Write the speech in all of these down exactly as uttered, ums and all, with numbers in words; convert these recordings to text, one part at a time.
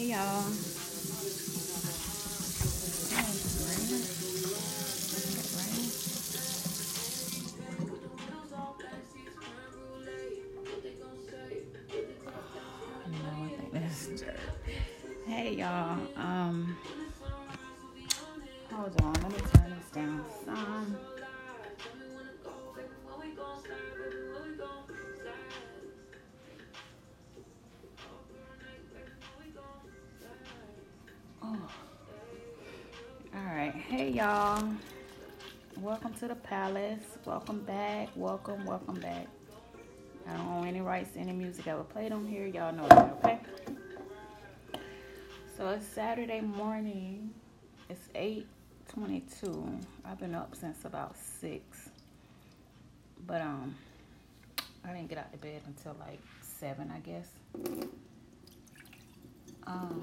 y'all. Hey y'all. Um, hold on. Let me turn this down some. Oh. All right. Hey y'all. Welcome to the palace. Welcome back. Welcome. Welcome back. I don't own any rights to any music I ever played on here. Y'all know that, okay? So it's Saturday morning. It's eight twenty-two. I've been up since about six. But um I didn't get out of bed until like seven, I guess. Um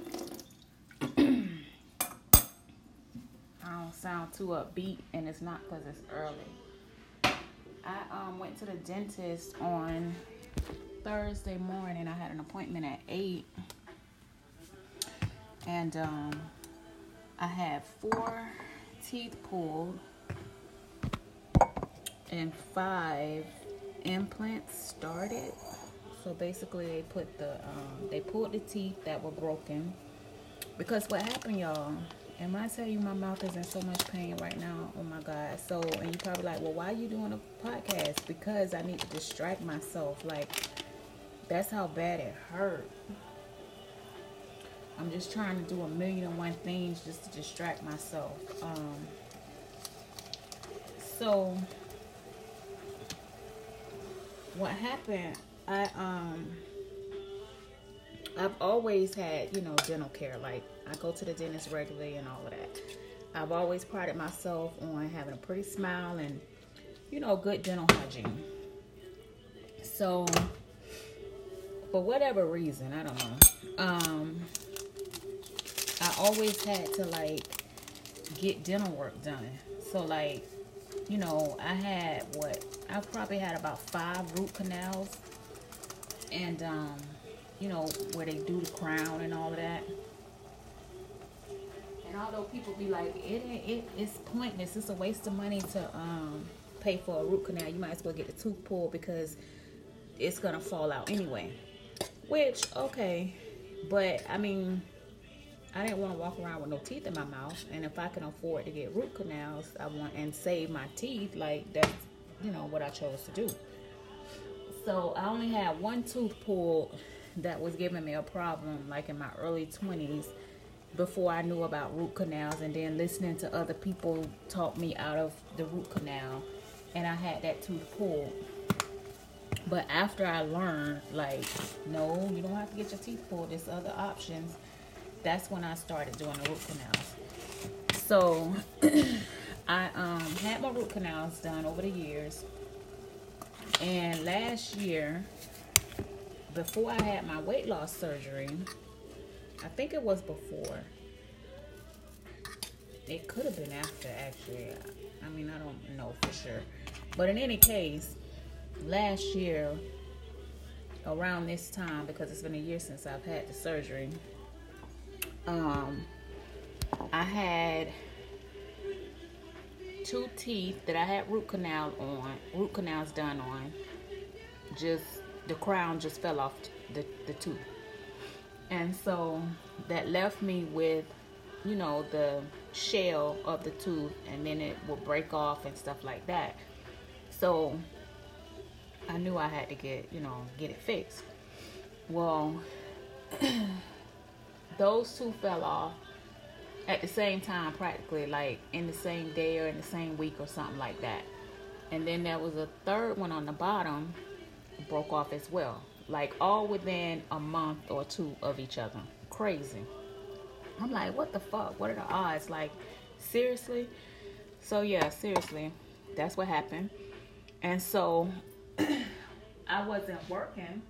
I don't sound too upbeat, and it's not because it's early. I um went to the dentist on Thursday morning. I had an appointment at eight. And um, I had four teeth pulled and five implants started. So basically, they put the um, they pulled the teeth that were broken. Because what happened, y'all? And when I tell you my mouth is in so much pain right now, oh my God. So, and you probably like, well, why are you doing a podcast? Because I need to distract myself. Like, that's how bad it hurt. I'm just trying to do a million and one things just to distract myself. Um, so, what happened, I, um, I've always had, you know, dental care. Like, I go to the dentist regularly and all of that. I've always prided myself on having a pretty smile and, you know, good dental hygiene. So, for whatever reason, I don't know, um, I always had to, like, get dental work done. So, like, you know, I had, what, I probably had about five root canals. And, um, you know, where they do the crown and all of that. And although people be like, it, it it's pointless, it's a waste of money to um pay for a root canal. You might as well get the tooth pulled because it's going to fall out anyway. Which, okay. But, I mean, I didn't want to walk around with no teeth in my mouth, and if I can afford to get root canals, I want and save my teeth. Like, that's, you know, what I chose to do. So I only had one tooth pulled that was giving me a problem, like in my early twenties, before I knew about root canals, and then listening to other people talk me out of the root canal, and I had that tooth pulled. But after I learned, like, no, you don't have to get your teeth pulled, there's other options. That's when I started doing the root canals. So, I um, had my root canals done over the years. And last year, before I had my weight loss surgery, I think it was before. It could have been after, actually. I mean, I don't know for sure. But in any case, last year, around this time, because it's been a year since I've had the surgery, Um, I had two teeth that I had root canal on, root canals done on. Just, the crown just fell off the, the tooth. And so that left me with, you know, the shell of the tooth, and then it would break off and stuff like that. So I knew I had to get, you know, get it fixed. Well, those two fell off at the same time, practically, like in the same day or in the same week or something like that. And then there was a third one on the bottom, broke off as well, like all within a month or two of each other. Crazy. I'm like, what the fuck? What are the odds? Like, seriously? So yeah, seriously, that's what happened. And so I wasn't working,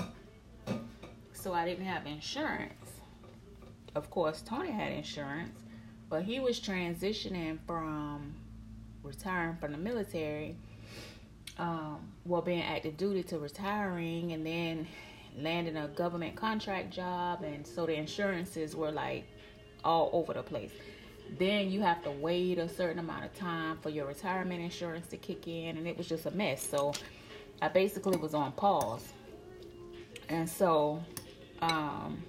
so I didn't have insurance. Of course, Tony had insurance, but he was transitioning from retiring from the military, um, well, being active duty to retiring, and then landing a government contract job, and so the insurances were like all over the place. Then you have to wait a certain amount of time for your retirement insurance to kick in, and it was just a mess. So I basically was on pause. And so um,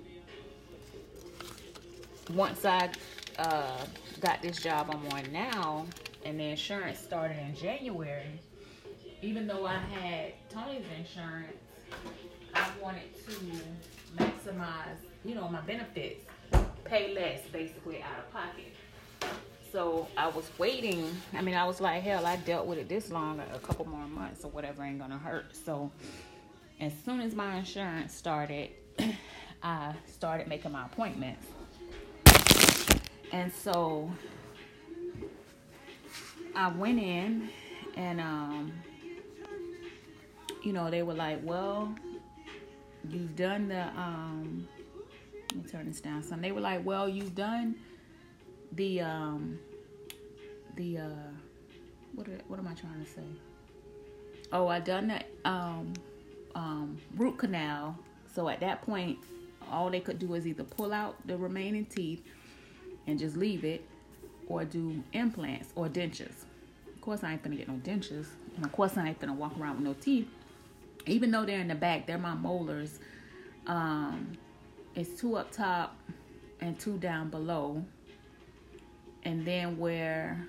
once I uh, got this job I'm on now, and the insurance started in January, even though I had Tony's insurance, I wanted to maximize, you know, my benefits, pay less basically out of pocket. So I was waiting. I mean, I was like, hell, I dealt with it this long, a couple more months or whatever ain't gonna hurt. So as soon as my insurance started, I started making my appointments. And so I went in, and um, you know, they were like, well, you've done the um let me turn this down some. They were like, well, you've done the um the uh what are, what am I trying to say? Oh, I done that um um root canal. So at that point, all they could do is either pull out the remaining teeth and just leave it, or do implants or dentures. Of course, I ain't finna get no dentures, and of course, I ain't finna walk around with no teeth. Even though they're in the back, they're my molars. Um, it's two up top and two down below. And then where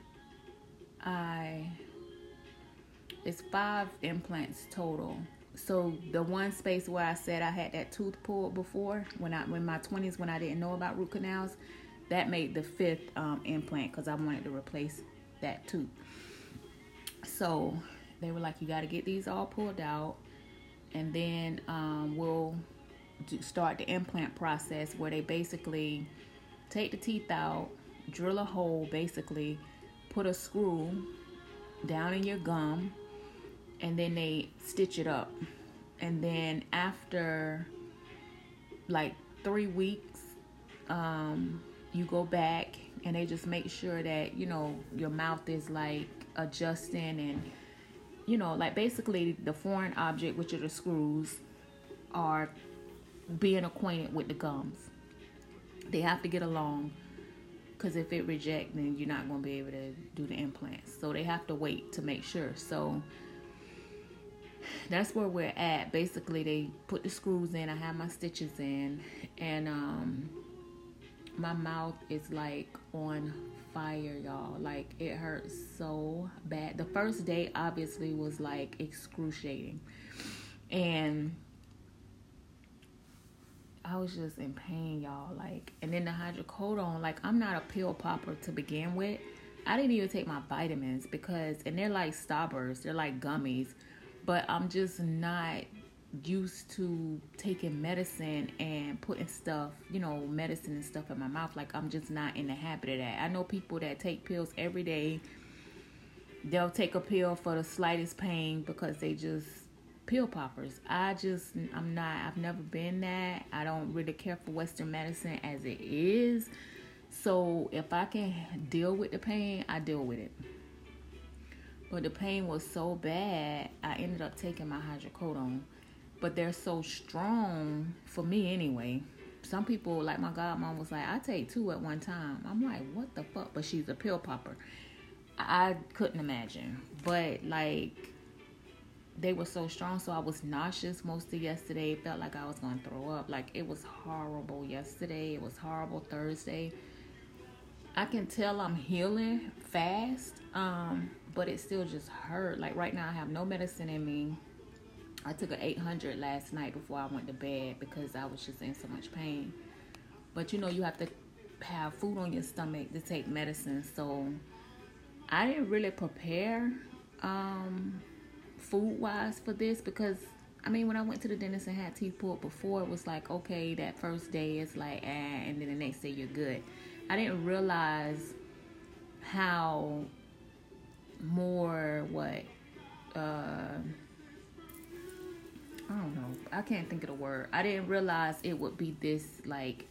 I, it's five implants total. So the one space where I said I had that tooth pulled before, when I, when my twenties, when I didn't know about root canals, that made the fifth um, implant, because I wanted to replace that tooth. So they were like, you got to get these all pulled out, and then um, we'll do, start the implant process, where they basically take the teeth out, drill a hole, basically put a screw down in your gum, and then they stitch it up. And then after like three weeks, um, you go back, and they just make sure that, you know, your mouth is like adjusting, and you know, like basically the foreign object, which are the screws, are being acquainted with the gums. They have to get along, because if it rejects, then you're not going to be able to do the implants. So they have to wait to make sure. So that's where we're at. Basically, they put the screws in. I have my stitches in, and um, my mouth is like on fire, y'all. Like, it hurts so bad. The first day obviously was like excruciating, and I was just in pain, y'all. Like, and then the hydrocodone, like, I'm not a pill popper to begin with. I didn't even take my vitamins, because, and they're like Starbursts, they're like gummies, but I'm just not used to taking medicine and putting stuff, you know, medicine and stuff in my mouth. Like, I'm just not in the habit of that. I know people that take pills every day. They'll take a pill for the slightest pain because they just pill poppers. I just, I'm not, I've never been that. I don't really care for Western medicine as it is. So if I can deal with the pain, I deal with it. But the pain was so bad, I ended up taking my hydrocodone. But they're so strong, for me anyway. Some people, like my godmom was like, I take two at one time. I'm like, what the fuck? But she's a pill popper. I couldn't imagine. But like, they were so strong, so I was nauseous most of yesterday. It felt like I was going to throw up. Like, it was horrible yesterday. It was horrible Thursday. I can tell I'm healing fast, um, but it still just hurt. Like, right now, I have no medicine in me. I took an eight hundred last night before I went to bed because I was just in so much pain. But, you know, you have to have food on your stomach to take medicine. So, I didn't really prepare um, food-wise for this because, I mean, when I went to the dentist and had teeth pulled before, it was like, okay, that first day is like, eh, and then the next day you're good. I didn't realize how more, what, uh... I don't know. I can't think of the word. I didn't realize it would be this, like,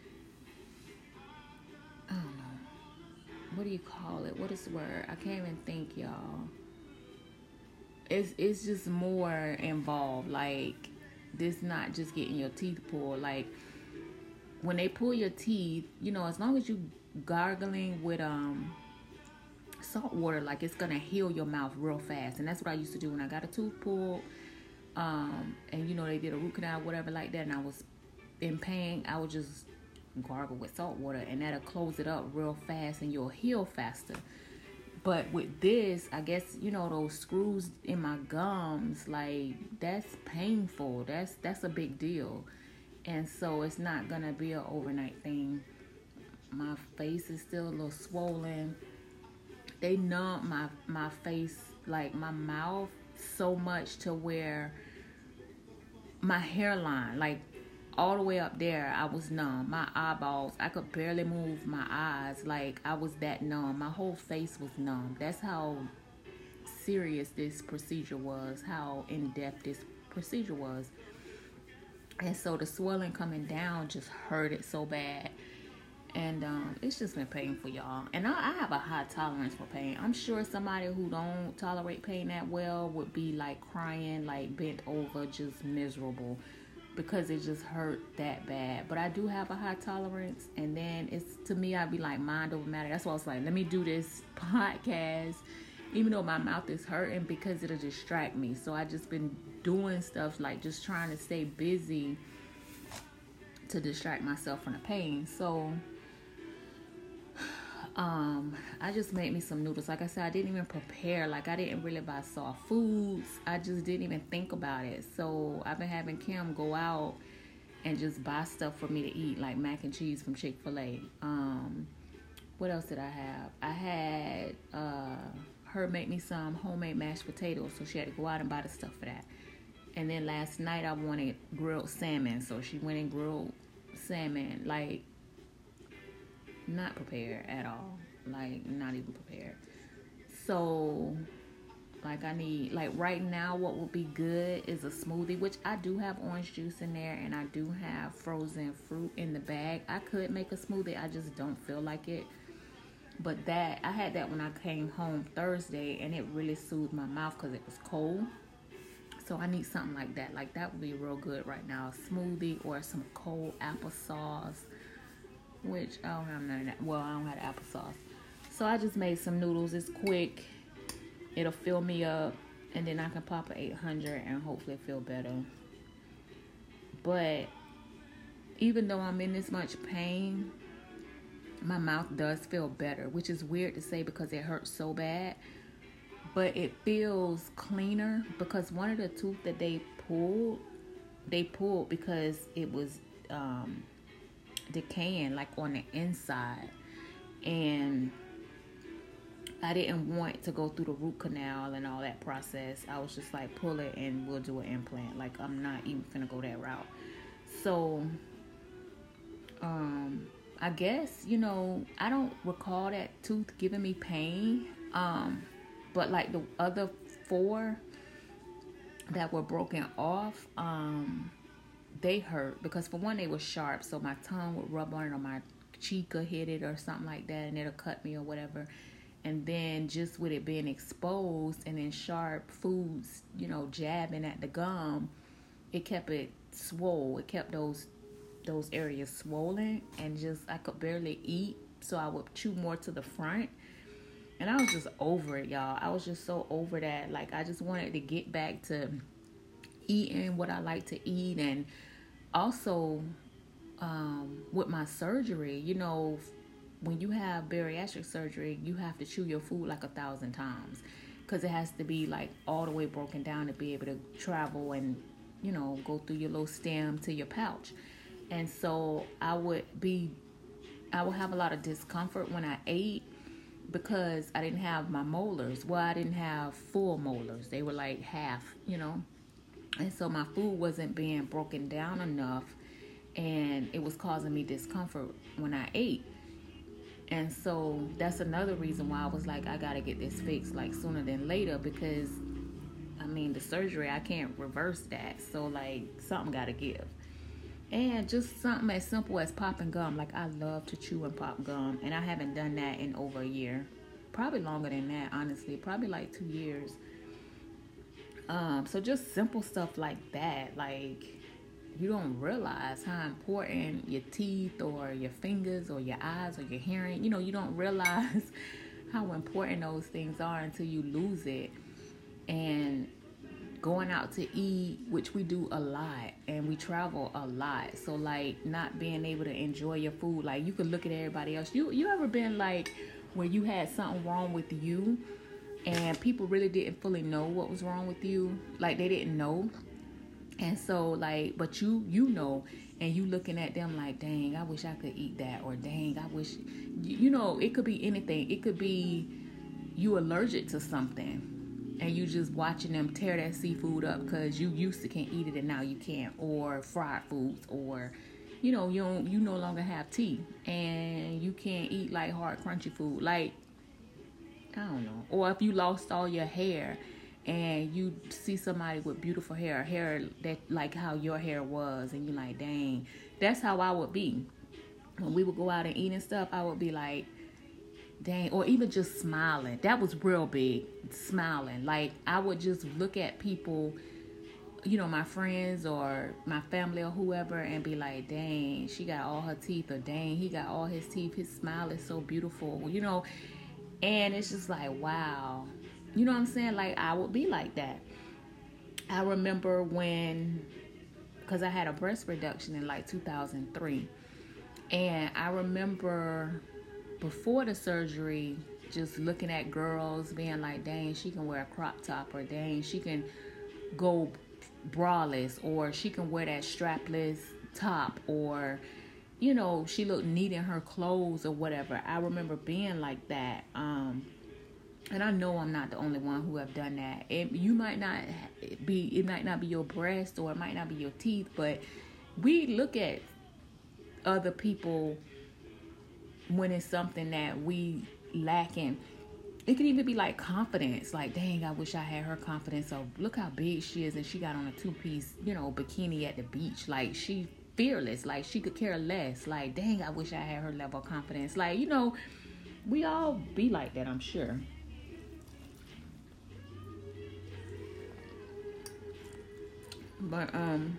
I don't know. What do you call it? What is the word? I can't even think, y'all. It's, it's just more involved. Like, this not just getting your teeth pulled. Like when they pull your teeth, you know, as long as you gargling with um salt water, like it's gonna heal your mouth real fast. And that's what I used to do when I got a tooth pulled. Um, and you know, they did a root canal, whatever like that, and I was in pain. I would just gargle with salt water, and that'll close it up real fast, and you'll heal faster. But with this, I guess, you know, those screws in my gums, like, that's painful. That's that's a big deal. And so it's not going to be an overnight thing. My face is still a little swollen. They numb my, my face, like my mouth, so much to where my hairline, like, all the way up there, I was numb. My eyeballs, I could barely move my eyes. Like, I was that numb. My whole face was numb. That's how serious this procedure was, how in-depth this procedure was. And so the swelling coming down just hurt it so bad. And um, it's just been painful, y'all. And I, I have a high tolerance for pain. I'm sure somebody who don't tolerate pain that well would be, like, crying, like, bent over, just miserable, because it just hurt that bad. But I do have a high tolerance, and then it's, to me, I'd be like, mind over matter. That's why I was like, let me do this podcast, even though my mouth is hurting, because it'll distract me. So I just been doing stuff, like just trying to stay busy to distract myself from the pain. So um I just made me some noodles. Like I said, I didn't even prepare. Like, I didn't really buy soft foods. I just didn't even think about it. So I've been having Kim go out and just buy stuff for me to eat, like mac and cheese from Chick-fil-A. Um what else did I have? I had uh her make me some homemade mashed potatoes, so she had to go out and buy the stuff for that. And then last night I wanted grilled salmon, so she went and grilled salmon. Like, not prepared at all. Like, not even prepared. So, like, I need, like, right now what would be good is a smoothie, which I do have orange juice in there, and I do have frozen fruit in the bag. I could make a smoothie, I just don't feel like it. But that, I had that when I came home Thursday, and it really soothed my mouth because it was cold. So I need something like that. Like, that would be real good right now. A smoothie or some cold applesauce, which I don't have none of that. Well, I don't have applesauce. So I just made some noodles. It's quick. It'll fill me up, and then I can pop an eight hundred and hopefully feel better. But even though I'm in this much pain, my mouth does feel better, which is weird to say because it hurts so bad. But it feels cleaner, because one of the tooth that they pulled, they pulled because it was um, decaying, like on the inside. And I didn't want to go through the root canal and all that process. I was just like, pull it and we'll do an implant. Like, I'm not even gonna go that route. So, um, I guess, you know, I don't recall that tooth giving me pain. Um, But like the other four that were broken off, um, they hurt. Because for one, they were sharp. So my tongue would rub on it, or my cheek would hit it or something like that, and it'll cut me or whatever. And then just with it being exposed and then sharp foods, you know, jabbing at the gum, it kept it swole. It kept those those areas swollen, and just, I could barely eat. So I would chew more to the front. And I was just over it, y'all. I was just so over that. Like, I just wanted to get back to eating what I like to eat. And also, um, with my surgery, you know, when you have bariatric surgery, you have to chew your food like a thousand times. Because it has to be, like, all the way broken down to be able to travel and, you know, go through your little stem to your pouch. And so I would be, I would have a lot of discomfort when I ate, because I didn't have my molars. Well, I didn't have full molars. They were like half, you know. And so my food wasn't being broken down enough, and it was causing me discomfort when I ate. And so that's another reason why I was like, I gotta get this fixed, like, sooner than later, because, I mean, the surgery, I can't reverse that. So, like, something gotta give. And just something as simple as popping gum. Like, I love to chew and pop gum, and I haven't done that in over a year. Probably longer than that, honestly. Probably like two years. Um, so just simple stuff like that. Like, you don't realize how important your teeth or your fingers or your eyes or your hearing, you know, you don't realize how important those things are until you lose it. And going out to eat, which we do a lot, and we travel a lot, so like not being able to enjoy your food, like you could look at everybody else. You you ever been like where you had something wrong with you and people really didn't fully know what was wrong with you, like they didn't know, and so like but you you know, and you looking at them like, dang, I wish I could eat that, or dang, I wish, you know, it could be anything. It could be you allergic to something and you just watching them tear that seafood up because you used to can't eat it and now you can't, or fried foods, or you know, you don't, you no longer have teeth and you can't eat like hard crunchy food, like I don't know. Or if you lost all your hair and you see somebody with beautiful hair, hair that like how your hair was, and you're like, dang, that's how I would be when we would go out and eat and stuff. I would be like, dang, or even just smiling. That was real big, smiling. Like I would just look at people, you know, my friends or my family or whoever, and be like, dang, she got all her teeth, or dang, he got all his teeth. His smile is so beautiful, you know. And it's just like, wow, you know what I'm saying? Like I would be like that. I remember when, because I had a breast reduction in like two thousand three, and I remember before the surgery, just looking at girls being like, dang, she can wear a crop top, or dang, she can go braless, or she can wear that strapless top, or, you know, she looked neat in her clothes or whatever. I remember being like that. Um, and I know I'm not the only one who have done that. It, you might not be, it might not be your breast, or it might not be your teeth, but we look at other people when it's something that we lack in. It could even be like confidence. Like, dang, I wish I had her confidence. So look how big she is, and she got on a two-piece, you know, bikini at the beach. Like, she fearless. Like, she could care less. Like, dang, I wish I had her level of confidence. Like, you know, we all be like that, I'm sure. But, um...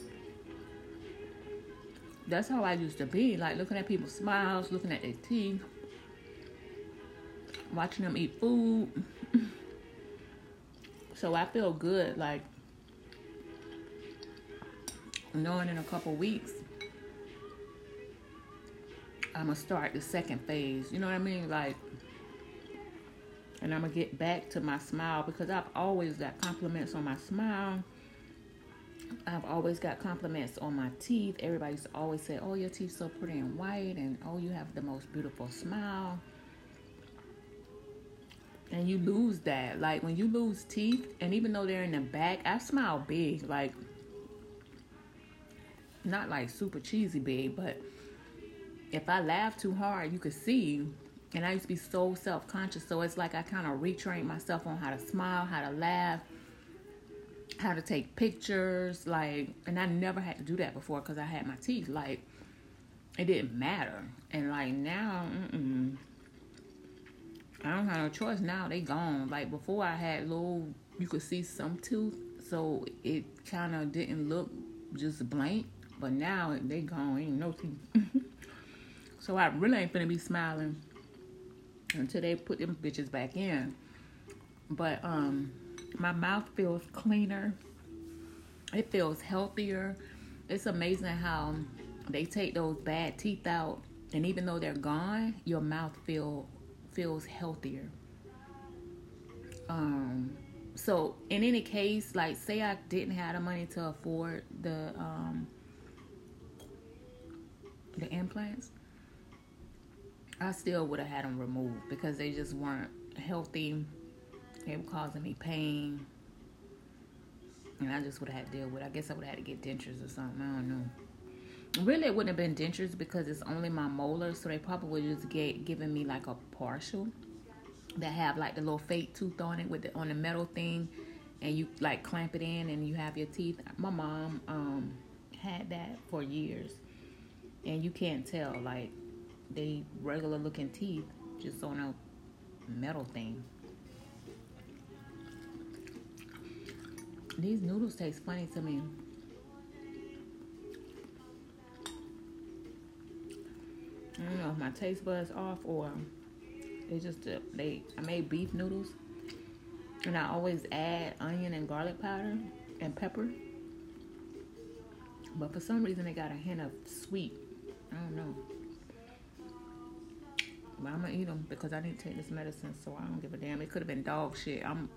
that's how I used to be, like looking at people's smiles, looking at their teeth, watching them eat food. So I feel good, like knowing in a couple weeks I'm gonna start the second phase. You know what I mean? Like, and I'm gonna get back to my smile, because I've always got compliments on my smile. I've always got compliments on my teeth. Everybody used to always say, oh, your teeth so pretty and white, and oh, you have the most beautiful smile. And you lose that. Like when you lose teeth, and even though they're in the back, I smile big, like not like super cheesy big, but if I laugh too hard, you could see. And I used to be so self-conscious, so it's like I kind of retrained myself on how to smile, how to laugh, how to take pictures, like, and I never had to do that before because I had my teeth. Like, it didn't matter. And like now, mm-mm, I don't have no choice. Now they gone. Like before, I had little, you could see some tooth, so it kind of didn't look just blank. But now they gone. Ain't no teeth. So I really ain't finna be smiling until they put them bitches back in. But um. my mouth feels cleaner. It feels healthier. It's amazing how they take those bad teeth out, and even though they're gone, your mouth feel feels healthier. Um, so in any case, like say I didn't have the money to afford the um the implants, I still would have had them removed because they just weren't healthy. They were causing me pain, and I just would have had to deal with it. I guess I would have had to get dentures or something. I don't know. Really, it wouldn't have been dentures because it's only my molars, so they probably would have just get, given me like a partial that have like the little fake tooth on it with the, on the metal thing, and you like clamp it in and you have your teeth. My mom um had that for years, and you can't tell, like they regular looking teeth just on a metal thing. These noodles taste funny to me. I don't know if my taste buds off or they just uh, they. I made beef noodles, and I always add onion and garlic powder and pepper. But for some reason, they got a hint of sweet. I don't know. But I'm gonna eat them because I need to take this medicine, so I don't give a damn. It could have been dog shit. I'm,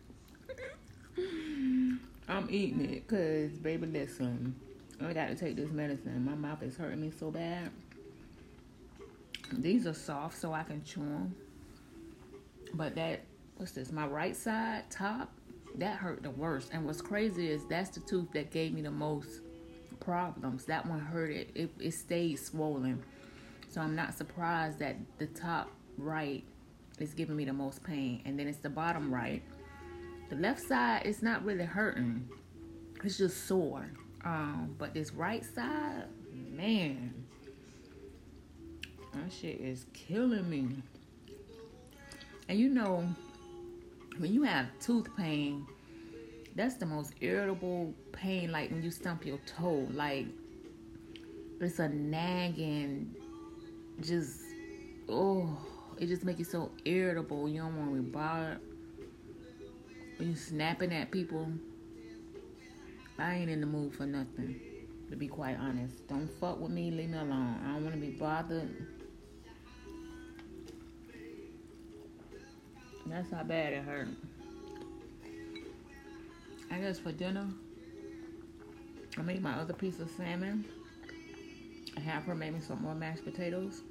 I'm eating it because, baby, listen, I got to take this medicine. My mouth is hurting me so bad. These are soft, so I can chew them. But that, what's this? My right side top, that hurt the worst. And what's crazy is that's the tooth that gave me the most problems. That one hurt it. It, it stayed swollen. So I'm not surprised that the top right is giving me the most pain. And then it's the bottom right. The left side, it's not really hurting. It's just sore. Um, but this right side, man, that shit is killing me. And you know, when you have tooth pain, that's the most irritable pain, like when you stump your toe. Like, it's a nagging, just, oh, it just makes you so irritable. You don't want to be bothered. When you snapping at people, I ain't in the mood for nothing, to be quite honest. Don't fuck with me, leave me alone. I don't want to be bothered. That's how bad it hurt. I guess for dinner, I made my other piece of salmon. I have her make me some more mashed potatoes.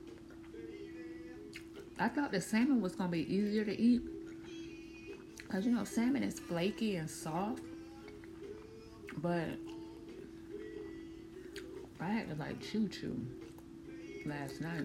I thought the salmon was going to be easier to eat. Because, you know, salmon is flaky and soft. But I had to, like, chew-chew last night.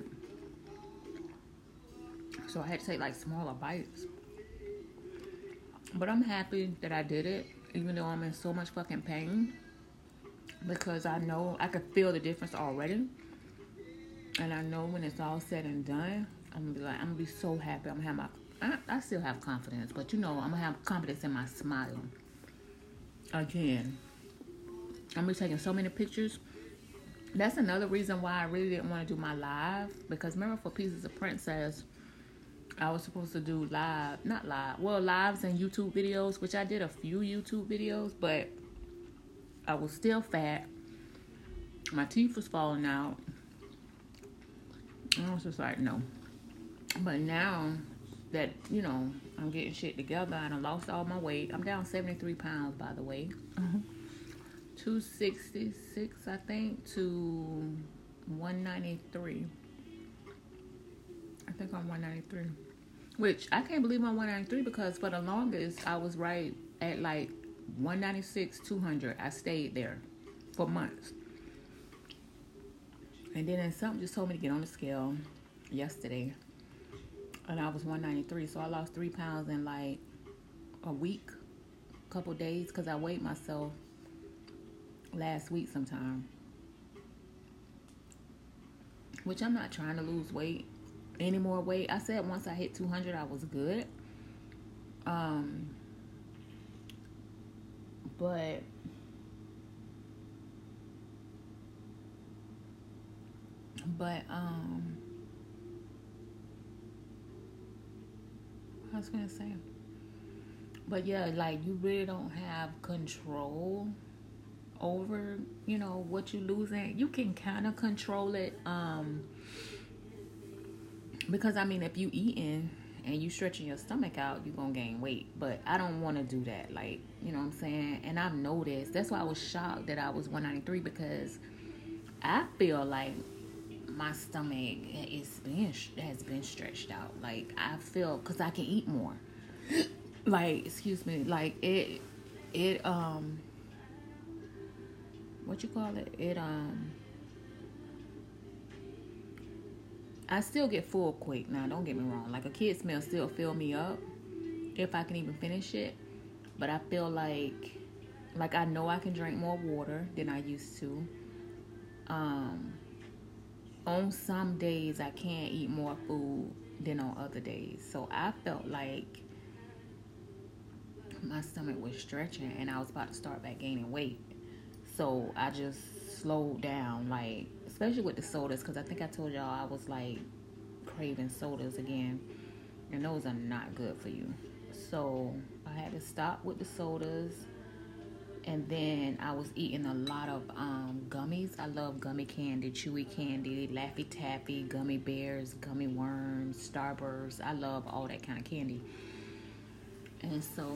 So I had to take, like, smaller bites. But I'm happy that I did it, even though I'm in so much fucking pain. Because I know, I could feel the difference already. And I know when it's all said and done, I'm gonna be like, I'm gonna be so happy. I'm gonna have my, I, I still have confidence, but you know, I'm gonna have confidence in my smile. Again. I'm gonna be taking so many pictures. That's another reason why I really didn't want to do my live. Because remember, for Pieces of Princess, I was supposed to do live, not live, well, lives and YouTube videos, which I did a few YouTube videos, but I was still fat. My teeth was falling out. And I was just like, no. But now that, you know, I'm getting shit together and I lost all my weight. I'm down seventy-three pounds, by the way. two sixty-six, I think, to one ninety-three. I think I'm one ninety-three. Which, I can't believe I'm one ninety-three because for the longest, I was right at like one ninety-six, two hundred. I stayed there for months. And then something just told me to get on the scale yesterday. And I was one ninety-three. So I lost three pounds in like a week, a couple days. Because I weighed myself last week sometime. Which I'm not trying to lose weight. Any more weight. I said once I hit two hundred, I was good. Um, but but um, I was gonna say, but yeah, like you really don't have control over, you know, what you losing. You can kind of control it. Um. Because, I mean, if you eating and you stretching your stomach out, you're going to gain weight. But I don't want to do that. Like, you know what I'm saying? And I've noticed. That's why I was shocked that I was one ninety-three. Because I feel like my stomach is being, has been stretched out. Like, I feel, because I can eat more. Like, excuse me. Like, it, it, um, what you call it? It, um... I still get full quick. Now, don't get me wrong. Like, a kid's meal still fill me up if I can even finish it. But I feel like, like I know I can drink more water than I used to. Um, on some days, I can eat more food than on other days. So I felt like my stomach was stretching and I was about to start back gaining weight. So I just slowed down, like especially with the sodas, because I think I told y'all I was like craving sodas again, and those are not good for you. So I had to stop with the sodas. And then I was eating a lot of um, gummies. I love gummy candy, chewy candy, Laffy Taffy, gummy bears, gummy worms, Starburst. I love all that kind of candy. And so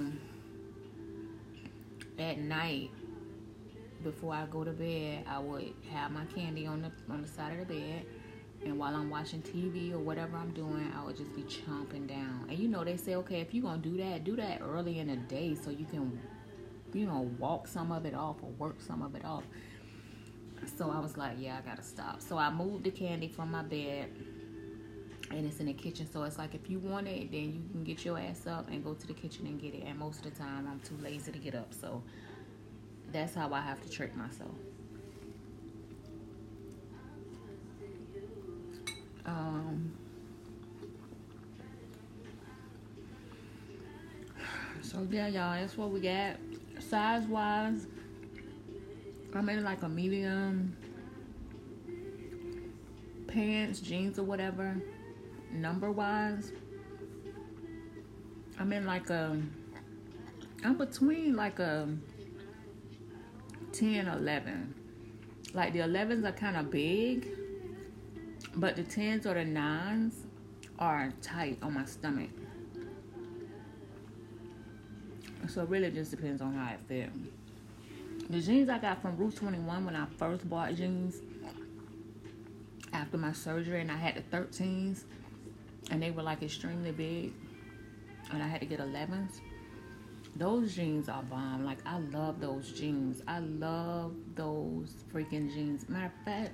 at night, before I go to bed, I would have my candy on the on the side of the bed. And while I'm watching T V or whatever I'm doing, I would just be chomping down. And you know, they say, okay, if you're going to do that, do that early in the day so you can, you know, walk some of it off or work some of it off. So I was like, yeah, I gotta stop. So I moved the candy from my bed, and it's in the kitchen. So it's like, if you want it, then you can get your ass up and go to the kitchen and get it. And most of the time I'm too lazy to get up. So that's how I have to trick myself. Um, so yeah, y'all, that's what we got. Size wise, I'm in like a medium pants, jeans, or whatever. Number wise, I'm in like a, I'm between like a ten, eleven. Like the elevens are kind of big, but the tens or the nines are tight on my stomach. So it really just depends on how it fits. The jeans I got from Rue twenty-one when I first bought jeans after my surgery, and I had the thirteens, and they were like extremely big, and I had to get elevens. Those jeans are bomb. Like, I love those jeans. I love those freaking jeans. Matter of fact,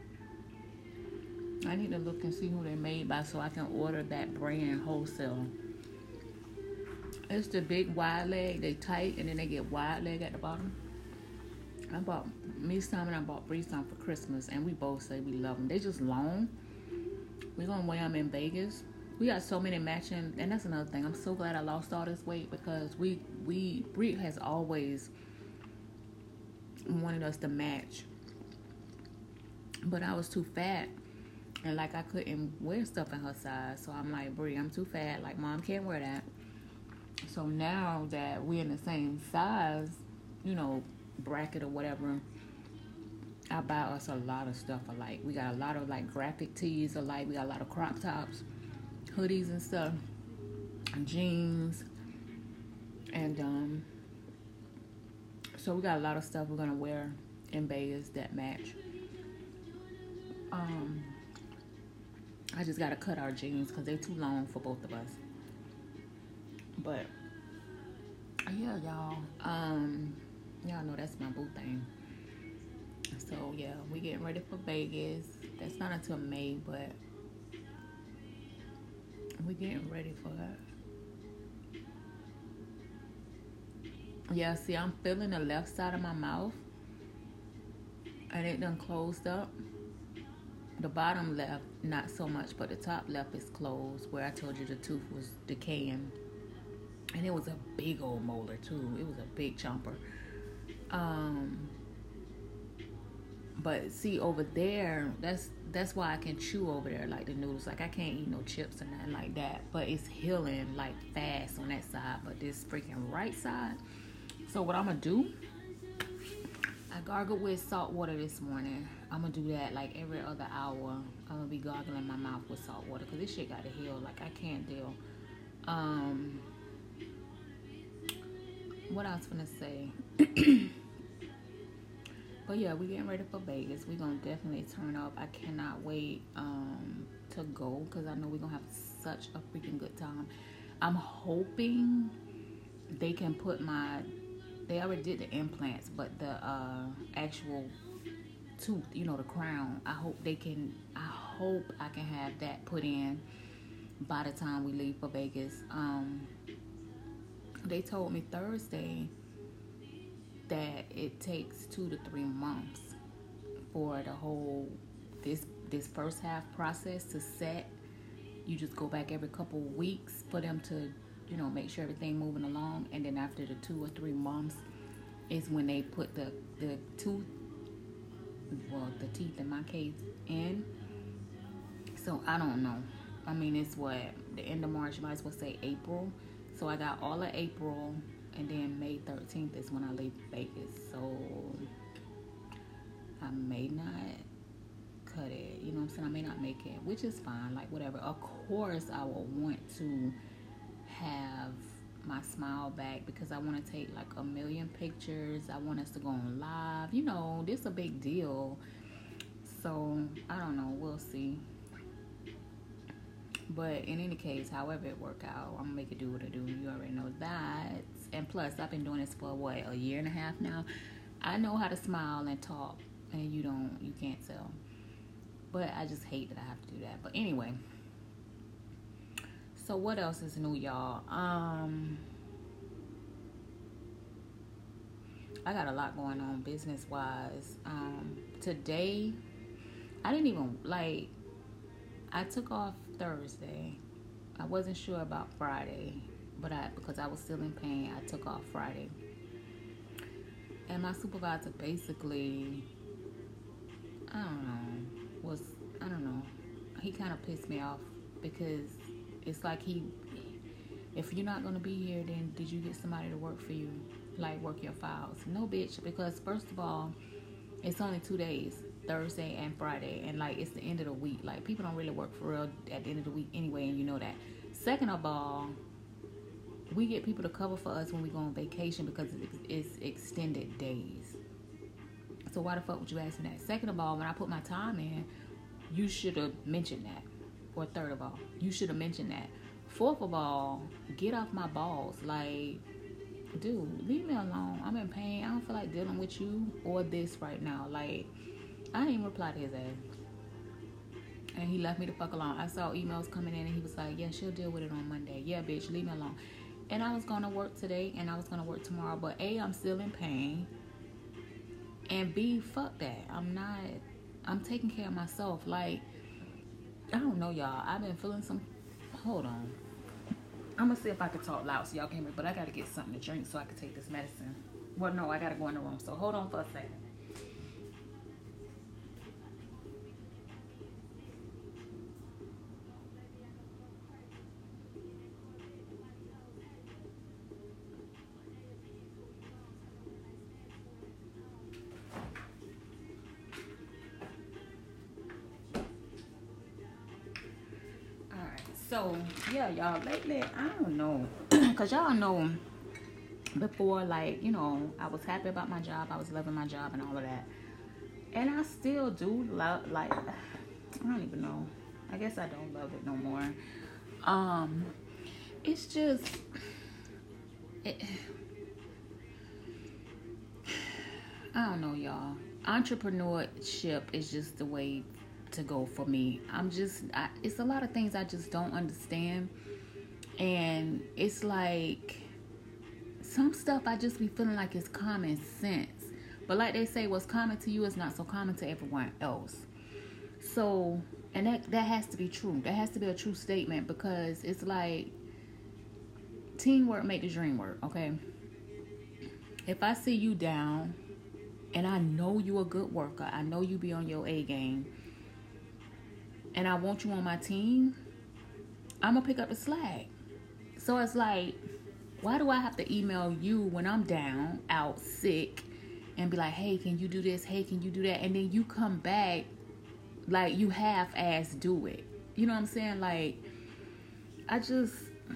I need to look and see who they're made by so I can order that brand wholesale. It's the big wide leg. They tight, and then they get wide leg at the bottom. I bought, me Simon and I bought Bree some for Christmas, and we both say we love them. They just long. We're going to wear them in Vegas. We got so many matching, and that's another thing. I'm so glad I lost all this weight, because we, we Bree has always wanted us to match. But I was too fat, and like I couldn't wear stuff in her size. So I'm like, Bree, I'm too fat. Like, Mom can't wear that. So now that we're in the same size, you know, bracket or whatever, I buy us a lot of stuff alike. We got a lot of like graphic tees alike. We got a lot of crop tops, hoodies and stuff, and jeans, and um so we got a lot of stuff we're gonna wear in Vegas that match. um I just gotta cut our jeans because they're too long for both of us. But yeah, y'all, um y'all know that's my boo thing. So yeah, we getting ready for Vegas. That's not until May, but we getting ready for that. Yeah, see, I'm feeling the left side of my mouth, and it done closed up. The bottom left, not so much, but the top left is closed, where I told you the tooth was decaying. And it was a big old molar too. It was a big chomper. Um, but see, over there, that's that's why I can chew over there like the noodles. Like, I can't eat no chips or nothing like that. But it's healing like fast on that side. But this freaking right side. So what I'm gonna do? I gargled with salt water this morning. I'm gonna do that like every other hour. I'm gonna be gargling my mouth with salt water because this shit gotta heal. Like, I can't deal. Um. What I was gonna say? But yeah, we getting ready for Vegas. We gonna definitely turn up. I cannot wait um to go, because I know we're gonna have such a freaking good time. I'm hoping they can put my, they already did the implants, but the uh actual tooth, you know, the crown, I hope they can, I hope I can have that put in by the time we leave for Vegas. Um They told me Thursday that it takes two to three months for the whole, this this first half process to set. You just go back every couple of weeks for them to, you know, make sure everything moving along. And then after the two or three months is when they put the, the tooth well, the teeth in my case in. So I don't know. I mean, it's what, the end of March, you might as well say April. So I got all of April, and then May thirteenth is when I leave Vegas. So I may not cut it, you know what I'm saying? I may not make it, which is fine, like whatever. Of course, I will want to have my smile back because I want to take like a million pictures. I want us to go on live. You know, this is a big deal. So I don't know. We'll see. But in any case, however it work out, I'm gonna make it do what it do. You already know that. And plus, I've been doing this for what, a year and a half now. I know how to smile and talk, and you don't, you can't tell. But I just hate that I have to do that. But anyway, so what else is new, y'all? Um, I got a lot going on business wise. Um, today, I didn't even like. I took off Thursday. I wasn't sure about Friday, but I because I was still in pain, I took off Friday. And my supervisor basically, I don't know, was, I don't know, he kind of pissed me off because it's like he, if you're not going to be here, then did you get somebody to work for you, like work your files? No, bitch, because first of all, it's only two days. Thursday and Friday, and like it's the end of the week. Like people don't really work for real at the end of the week anyway, and you know that. Second of all, we get people to cover for us when we go on vacation because it's extended days. So why the fuck would you ask me that? Second of all, when I put my time in, you should have mentioned that. Or third of all, you should have mentioned that. Fourth of all, get off my balls. Like, dude, leave me alone. I'm in pain. I don't feel like dealing with you or this right now. Like, I didn't even reply to his ass. And he left me the fuck alone. I saw emails coming in and he was like, yeah, she'll deal with it on Monday. Yeah, bitch, leave me alone. And I was going to work today and I was going to work tomorrow. But A, I'm still in pain. And B, fuck that. I'm not, I'm taking care of myself. Like, I don't know, y'all. I've been feeling some, hold on. I'm going to see if I can talk loud so y'all can hear me. But I got to get something to drink so I can take this medicine. Well, no, I got to go in the room. So hold on for a second. So, yeah, y'all, lately, I don't know, because y'all know, before, like, you know, I was happy about my job, I was loving my job and all of that, and I still do love, like, I don't even know, I guess I don't love it no more. Um, it's just, it, I don't know, y'all, entrepreneurship is just the way to go for me. I'm just, I, it's a lot of things I just don't understand, and it's like some stuff I just be feeling like it's common sense, but like they say, what's common to you is not so common to everyone else. So, and that that has to be true. That has to be a true statement, because it's like teamwork make the dream work. Okay, if I see you down and I know you a good worker, I know you be on your A game, and I want you on my team, I'm going to pick up the slack. So it's like, why do I have to email you when I'm down, out, sick, and be like, hey, can you do this? Hey, can you do that? And then you come back like you half-ass do it. You know what I'm saying? Like, I just,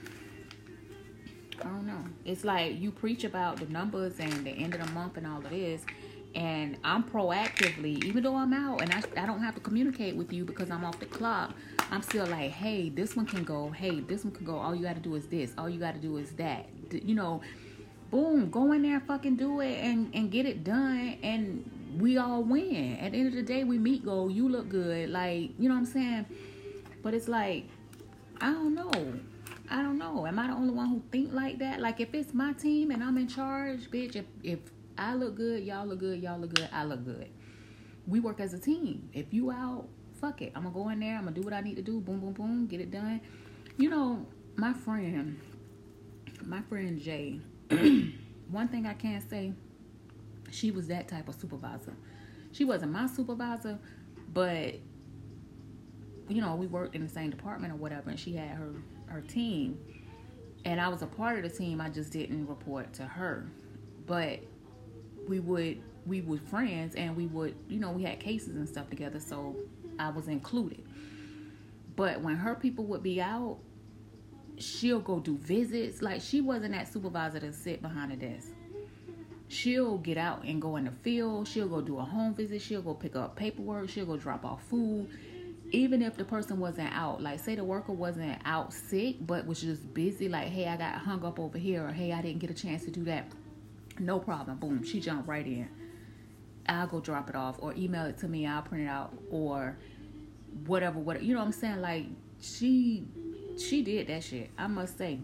I don't know. It's like you preach about the numbers and the end of the month and all of this, and I'm proactively, even though I'm out and I, I don't have to communicate with you because I'm off the clock, I'm still like, hey, this one can go. Hey, this one can go. All you got to do is this. All you got to do is that. You know, boom, go in there and fucking do it and, and get it done. And we all win. At the end of the day, we meet goal. You look good. Like, you know what I'm saying? But it's like, I don't know. I don't know. Am I the only one who think like that? Like, if it's my team and I'm in charge, bitch, if, if I look good, y'all look good, y'all look good, I look good. We work as a team. If you out, fuck it. I'm going to go in there. I'm going to do what I need to do. Boom, boom, boom. Get it done. You know, my friend, my friend Jay, one thing I can say, she was that type of supervisor. She wasn't my supervisor, but you know, we worked in the same department or whatever, and she had her her team, and I was a part of the team. I just didn't report to her, but we would we were friends, and we would, you know, we had cases and stuff together, so I was included. But when her people would be out, she'll go do visits. Like, she wasn't that supervisor to sit behind a desk. She'll get out and go in the field. She'll go do a home visit. She'll go pick up paperwork. She'll go drop off food. Even if the person wasn't out, like say the worker wasn't out sick, but was just busy, like, hey, I got hung up over here, or hey, I didn't get a chance to do that. No problem. Boom. She jumped right in. I'll go drop it off, or email it to me. I'll print it out, or whatever, whatever. You know what I'm saying? Like, she, she did that shit. I must say.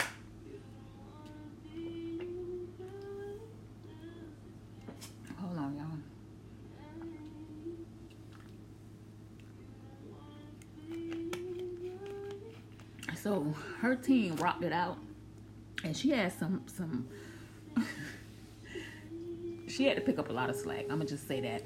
Hold on, y'all. So her team rocked it out, and she had some some. She had to pick up a lot of slack. I'm gonna just say that.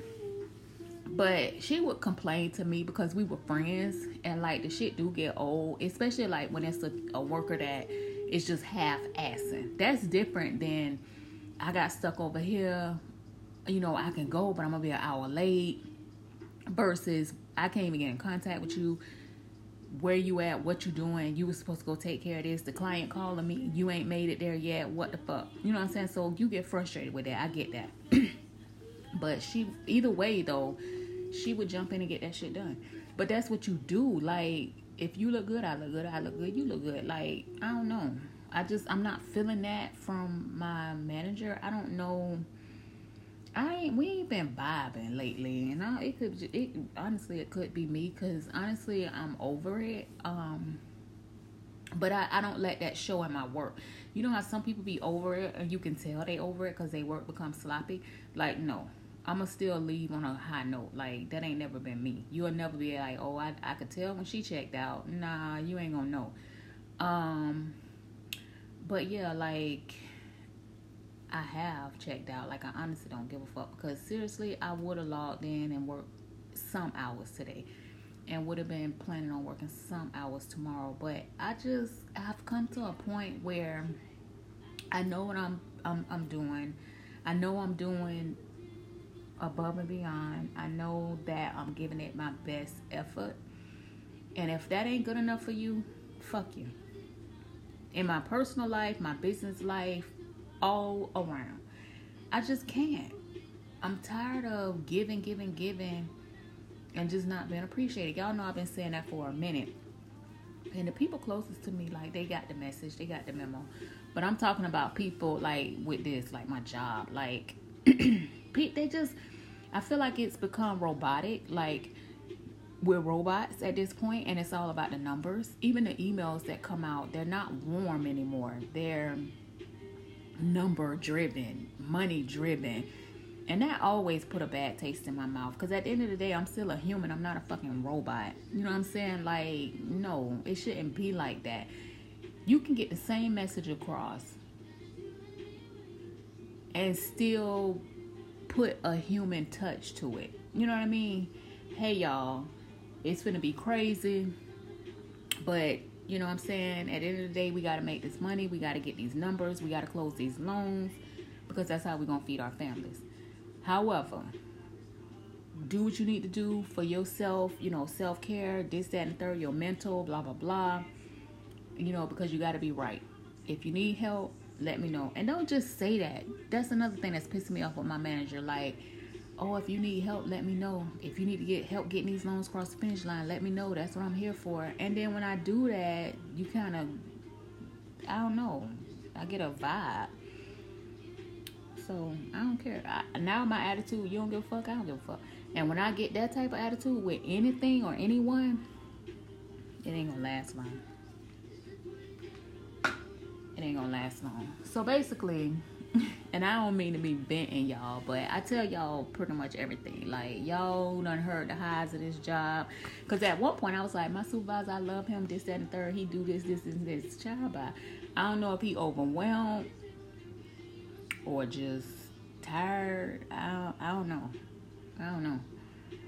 But she would complain to me because we were friends, and like the shit do get old, especially like when it's a, a worker that is just half-assing. That's different than I got stuck over here. You know, I can go, but I'm gonna be an hour late. Versus I can't even get in contact with you. Where you at? What you doing? You was supposed to go take care of this. The client calling me. You ain't made it there yet. What the fuck? You know what I'm saying? So you get frustrated with that. I get that. But she, either way though, she would jump in and get that shit done. But that's what you do. Like, if you look good, I look good. I look good, you look good. Like, I don't know. I just, I'm not feeling that from my manager. I don't know. I ain't, we ain't been vibing lately, and I, it could, it honestly, it could be me, cause honestly, I'm over it. Um, but I, I don't let that show in my work. You know how some people be over it, and you can tell they over it, cause they work becomes sloppy. Like, no, I'ma still leave on a high note. Like, that ain't never been me. You'll never be like, oh, I, I could tell when she checked out. Nah, you ain't gonna know. Um, but yeah, like, I have checked out. Like, I honestly don't give a fuck, because seriously, I would have logged in and worked some hours today, and would have been planning on working some hours tomorrow. But I just have come to a point where I know what I'm I'm I'm doing. I know I'm doing above and beyond. I know that I'm giving it my best effort. And if that ain't good enough for you, fuck you. In my personal life, my business life, all around, I just can't. I'm tired of giving, giving, giving, and just not being appreciated. Y'all know I've been saying that for a minute. And the people closest to me, like, they got the message, they got the memo. But I'm talking about people, like, with this, like, my job. Like, they just, I feel like it's become robotic. Like, we're robots at this point, and it's all about the numbers. Even the emails that come out, they're not warm anymore. They're number driven, money driven, and that always put a bad taste in my mouth, because at the end of the day, I'm still a human. I'm not a fucking robot. You know what I'm saying? Like, no, it shouldn't be like that. You can get the same message across and still put a human touch to it. You know what I mean? Hey y'all, it's gonna be crazy, but you know what I'm saying? At the end of the day, we got to make this money. We got to get these numbers. We got to close these loans, because that's how we're going to feed our families. However, do what you need to do for yourself, you know, self-care, this, that, and third, your mental, blah, blah, blah, you know, because you got to be right. If you need help, let me know. And don't just say that. That's another thing that's pissing me off with my manager. Like, oh, if you need help, let me know. If you need to get help getting these loans across the finish line, let me know. That's what I'm here for. And then when I do that, you kind of, I don't know, I get a vibe. So I don't care. I, now my attitude, you don't give a fuck, I don't give a fuck. And when I get that type of attitude with anything or anyone, it ain't gonna last long. It ain't gonna last long. So basically, and I don't mean to be venting y'all, but I tell y'all pretty much everything. Like, y'all done heard the highs of this job. Because at one point I was like, my supervisor, I love him, this, that, and third. He do this, this, and this. Child, I, I don't know if he overwhelmed or just tired. I don't, I don't know. I don't know.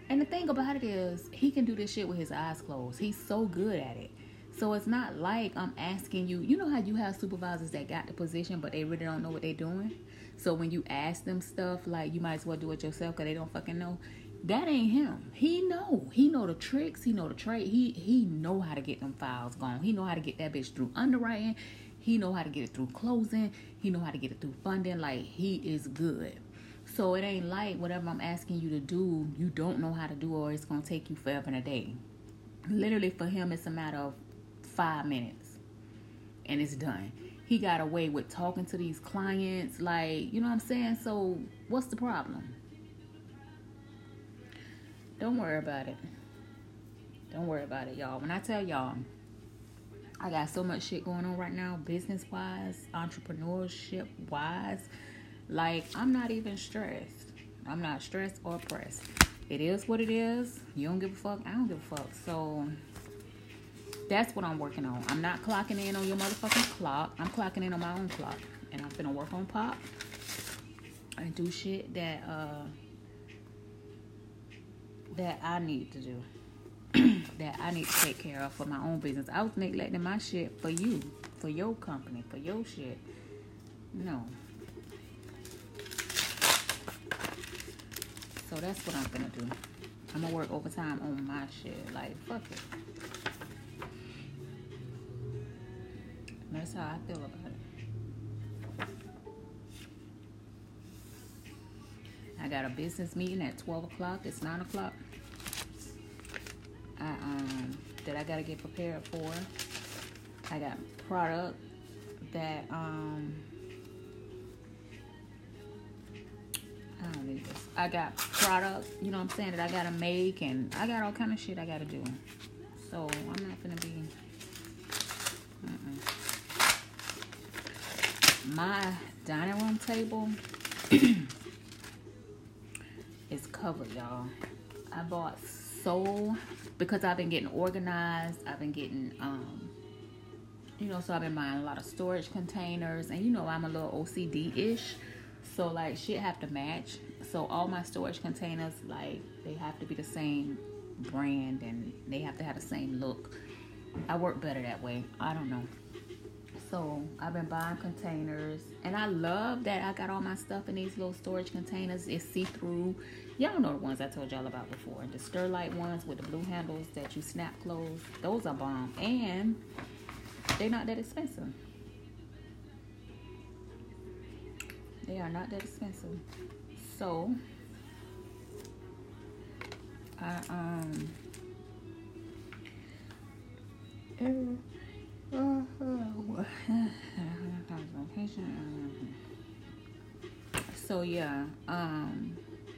And the thing about it is, he can do this shit with his eyes closed. He's so good at it. So it's not like I'm asking you. You know how you have supervisors that got the position, but they really don't know what they're doing? So when you ask them stuff, like, you might as well do it yourself because they don't fucking know. That ain't him. He know. He know the tricks. He know the trade. He he know how to get them files going. He know how to get that bitch through underwriting. He know how to get it through closing. He know how to get it through funding. Like, he is good. So it ain't like whatever I'm asking you to do, you don't know how to do, or it's going to take you forever and a day. Literally, for him, it's a matter of five minutes. And it's done. He got away with talking to these clients. Like, you know what I'm saying? So, what's the problem? Don't worry about it. Don't worry about it, y'all. When I tell y'all, I got so much shit going on right now, business-wise, entrepreneurship-wise. Like, I'm not even stressed. I'm not stressed or pressed. It is what it is. You don't give a fuck. I don't give a fuck. So, that's what I'm working on. I'm not clocking in on your motherfucking clock. I'm clocking in on my own clock. And I'm finna work on Pop. And do shit that, uh, that I need to do. That I need to take care of for my own business. I was neglecting my shit for you. For your company. For your shit. No. So that's what I'm gonna do. I'm gonna work overtime on my shit. Like, fuck it. That's how I feel about it. I got a business meeting at twelve o'clock. It's nine o'clock. I, um, that I gotta get prepared for. I got product that, um, I don't need this. I got product, you know what I'm saying, that I gotta make, and I got all kind of shit I gotta do. So I'm not gonna be. Mm-mm. My dining room table is covered, y'all. I bought so because I've been getting organized. I've been getting, um, you know, so I've been buying a lot of storage containers, and you know I'm a little O C D-ish. So, like, shit have to match. So, all my storage containers, like, they have to be the same brand, and they have to have the same look. I work better that way. I don't know. So, I've been buying containers. And I love that I got all my stuff in these little storage containers. It's see-through. Y'all know the ones I told y'all about before. The Sterlite ones with the blue handles that you snap close. Those are bomb. And they're not that expensive. They are not that expensive. So, I, um, so yeah, um,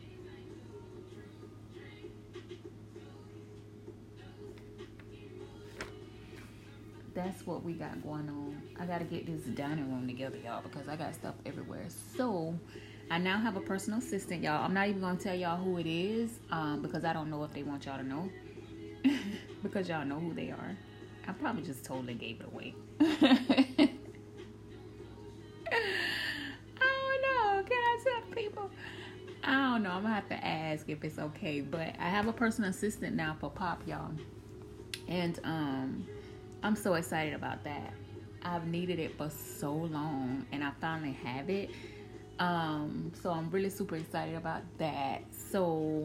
that's what we got going on. I gotta get this dining room together, y'all, because I got stuff everywhere. So I now have a personal assistant, y'all. I'm not even gonna tell y'all who it is, um, because I don't know if they want y'all to know. Because y'all know who they are. I probably just totally gave it away. I don't know. Can I tell people? I don't know. I'm gonna have to ask if it's okay. But I have a personal assistant now for Pop, y'all. And um I'm so excited about that. I've needed it for so long, and I finally have it. Um, so I'm really super excited about that. So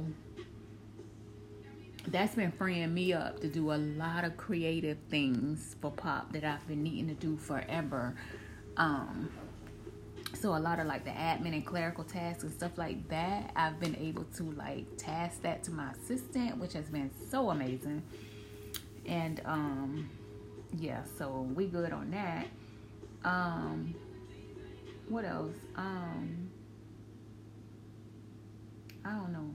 that's been freeing me up to do a lot of creative things for Pop that I've been needing to do forever. Um, so a lot of like the admin and clerical tasks and stuff like that, I've been able to like task that to my assistant, which has been so amazing. And um yeah, so we good on that. Um, what else? Um, I don't know.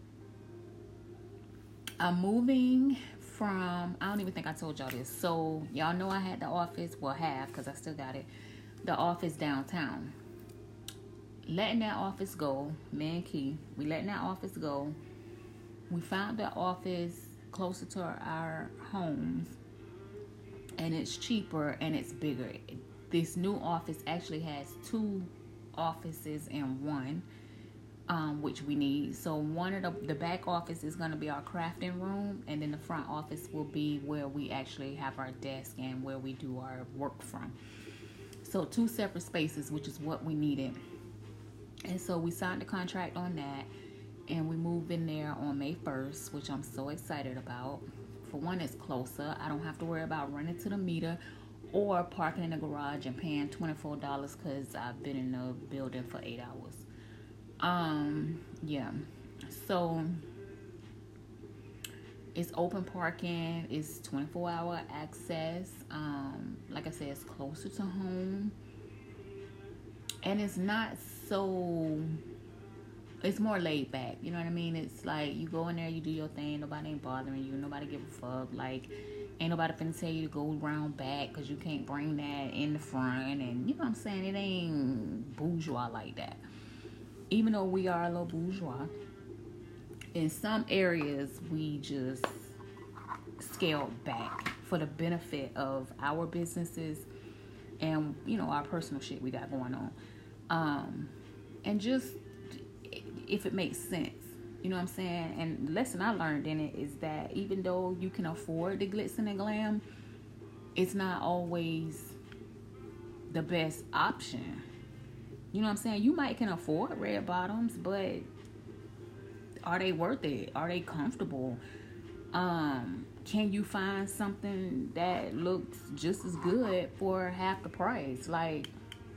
I'm moving from, I don't even think I told y'all this. So, y'all know I had the office, well, half, because I still got it, the office downtown. Letting that office go, me and Key, we letting that office go. We found the office closer to our, our homes. And it's cheaper and it's bigger. This new office actually has two offices in one. um, which we need. So one of the, the back office is going to be our crafting room, and then the front office will be where we actually have our desk and where we do our work from. So two separate spaces, which is what we needed. And so we signed the contract on that, and we moved in there on May first, which I'm so excited about. For one, it's closer. I don't have to worry about running to the meter or parking in the garage and paying twenty-four dollars because I've been in the building for eight hours. Um, yeah. So it's open parking. It's twenty-four hour access. Um, like I said, it's closer to home. And it's not so, it's more laid back. You know what I mean? It's like you go in there, you do your thing. Nobody ain't bothering you. Nobody give a fuck. Like, ain't nobody finna tell you to go around back because you can't bring that in the front. And you know what I'm saying? It ain't bourgeois like that. Even though we are a little bourgeois, in some areas we just scaled back for the benefit of our businesses and, you know, our personal shit we got going on. Um, and just if it makes sense, you know what I'm saying? And the lesson I learned in it is that even though you can afford the glitz and the glam, it's not always the best option. You know what I'm saying? You might can afford red bottoms, but are they worth it? Are they comfortable? Um, can you find something that looks just as good for half the price? Like,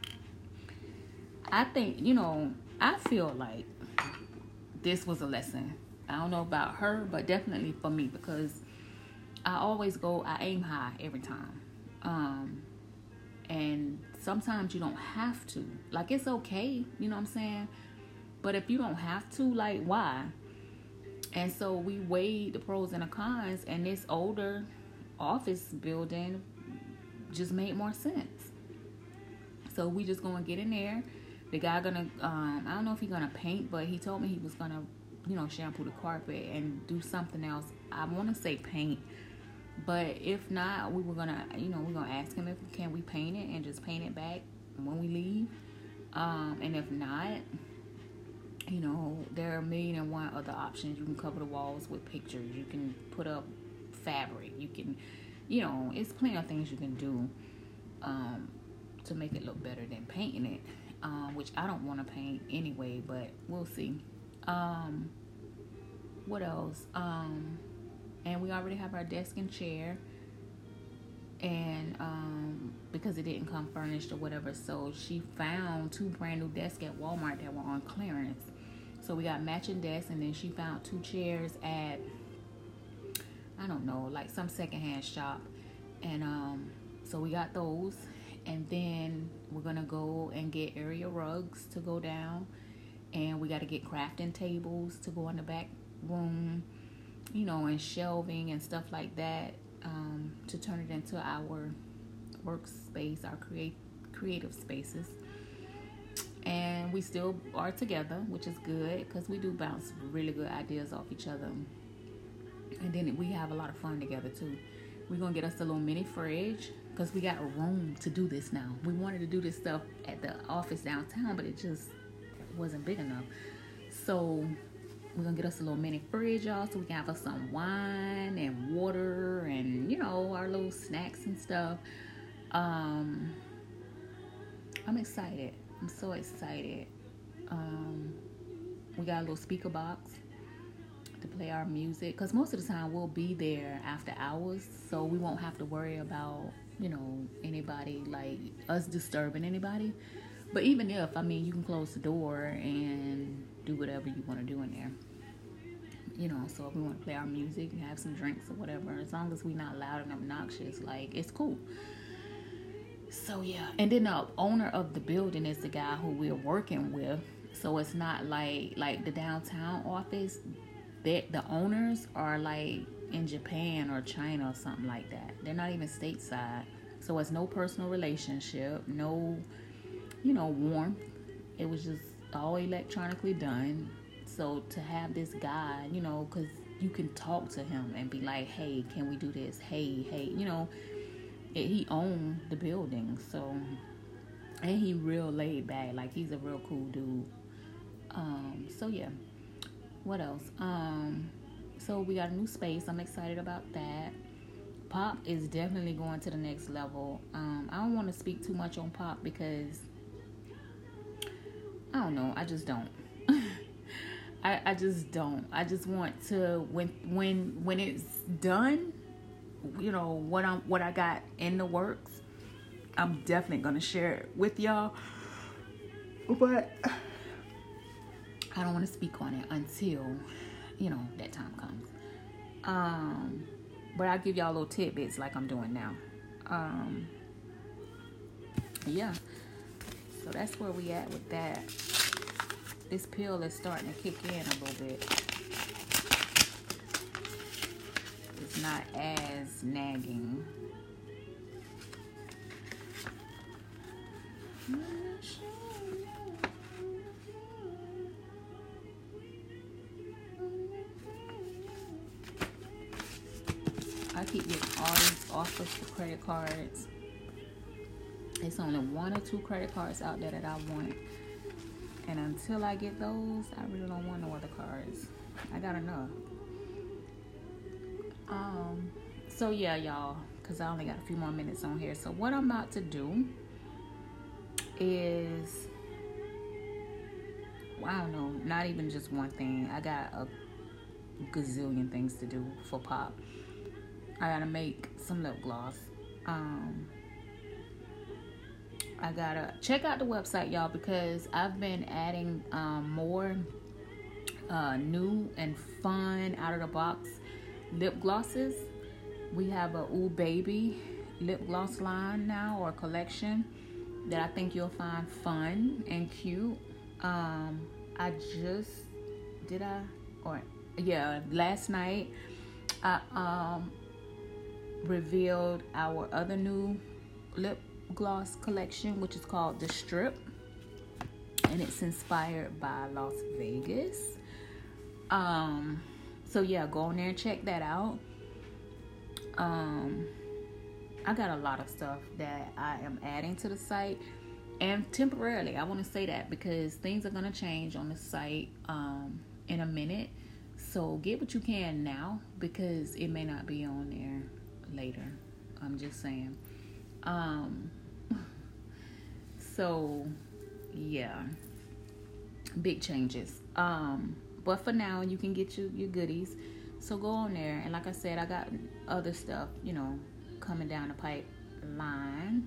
I think, you know, I feel like this was a lesson. I don't know about her, but definitely for me, because I always go, I aim high every time. Um, and sometimes you don't have to. Like, it's okay, you know what I'm saying? But if you don't have to, like, why? And so we weighed the pros and the cons, and this older office building just made more sense. So we just gonna get in there. The guy gonna, um, I don't know if he's gonna paint, but he told me he was gonna, you know, shampoo the carpet and do something else. I want to say paint, but if not, we were gonna, you know, we're gonna ask him if can we paint it and just paint it back when we leave. Um, and if not, you know, there are a million and one other options. You can cover the walls with pictures. You can put up fabric. You can, you know, it's plenty of things you can do um, to make it look better than painting it, um, which I don't want to paint anyway, but we'll see. Um, what else? Um, and we already have our desk and chair. And um, because it didn't come furnished or whatever, so she found two brand new desks at Walmart that were on clearance. So we got matching desks, and then she found two chairs at, I don't know, like some secondhand shop. And um, so we got those, and then we're gonna go and get area rugs to go down, and we got to get crafting tables to go in the back room, you know, and shelving and stuff like that. Um, to turn it into our workspace, our create creative spaces. And we still are together, which is good because we do bounce really good ideas off each other. And then we have a lot of fun together too. We're gonna get us a little mini fridge because we got a room to do this now. We wanted to do this stuff at the office downtown, but it just wasn't big enough. So we're gonna get us a little mini fridge, y'all, so we can have us some wine and water and, you know, our little snacks and stuff. Um, I'm excited. I'm so excited. Um, we got a little speaker box to play our music, because most of the time we'll be there after hours, so we won't have to worry about, you know, anybody, like us disturbing anybody. But even if, I mean, you can close the door and do whatever you want to do in there, you know. So if we want to play our music and have some drinks or whatever, as long as we're not loud and obnoxious, like, it's cool. So yeah. And then the owner of the building is the guy who we're working with, so it's not like like the downtown office, that the owners are like in Japan or China or something like that. They're not even stateside, so it's no personal relationship, no, you know, warmth. It was just all electronically done. So to have this guy, you know, because you can talk to him and be like, hey, can we do this? Hey, hey, you know, it, he owned the building. So, and he real laid back. Like, he's a real cool dude. Um, so yeah. What else? Um, so we got a new space. I'm excited about that. Pop is definitely going to the next level. Um, I don't want to speak too much on Pop because I don't know. I just don't. I, I just don't. I just want to when when when it's done, you know, what I'm what I got in the works, I'm definitely gonna share it with y'all. But I don't want to speak on it until, you know, that time comes. Um, but I'll give y'all little tidbits like I'm doing now. Um, yeah. So that's where we at with that. This pill is starting to kick in a little bit. It's not as nagging. I keep getting all these offers for credit cards. It's only one or two credit cards out there that I want. And until I get those, I really don't want no other cards. I got enough. Um, so yeah, y'all, because I only got a few more minutes on here. So what I'm about to do is, well, I don't know, not even just one thing. I got a gazillion things to do for Pop. I gotta make some lip gloss. Um, I gotta check out the website, y'all, because I've been adding um, more uh, new and fun out of the box lip glosses. We have a Ooh Baby lip gloss line now, or collection, that I think you'll find fun and cute. Um, I just did I or yeah last night I um revealed our other new lip gloss collection, which is called The Strip, and it's inspired by Las Vegas. Um, so yeah, go on there and check that out. Um, I got a lot of stuff that I am adding to the site, and temporarily, I want to say that because things are gonna change on the site um, in a minute. So get what you can now, because it may not be on there later. I'm just saying. Um, so yeah, big changes. Um, but for now, you can get your, your goodies. So go on there. And like I said, I got other stuff, you know, coming down the pipeline.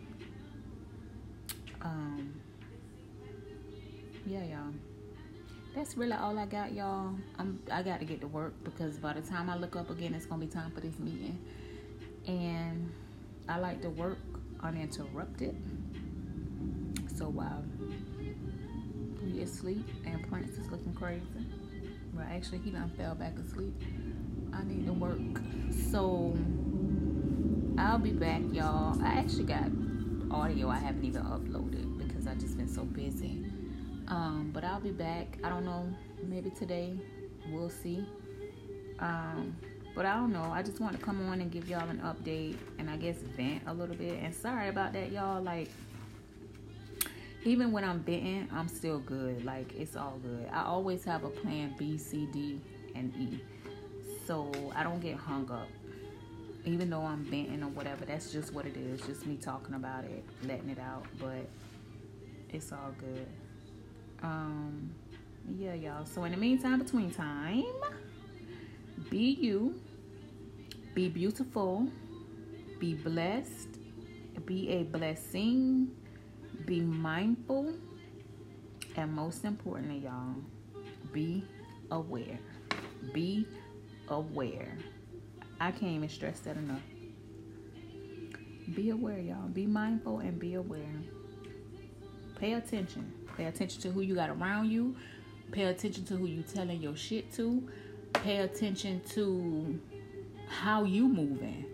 Um, yeah, y'all. That's really all I got, y'all. I'm, I got to get to work, because by the time I look up again, it's going to be time for this meeting. And I like to work uninterrupted. So while we asleep and Prince is looking crazy, well, actually, he done fell back asleep, I need to work. So I'll be back, y'all. I actually got audio I haven't even uploaded because I just been so busy. Um, but I'll be back. I don't know, maybe today. We'll see. Um, but I don't know. I just want to come on and give y'all an update, and I guess vent a little bit. And sorry about that, y'all. Like, even when I'm venting, I'm still good. Like, it's all good. I always have a plan B, C, D, and E. So I don't get hung up. Even though I'm venting or whatever, that's just what it is. Just me talking about it, letting it out. But it's all good. Um, yeah, y'all. So in the meantime, between time, be you, be beautiful, be blessed, be a blessing, be mindful, and most importantly, y'all, be aware. Be aware. I can't even stress that enough. Be aware, y'all. Be mindful and be aware. Pay attention. Pay attention to who you got around you. Pay attention to who you telling your shit to. Pay attention to how you moving.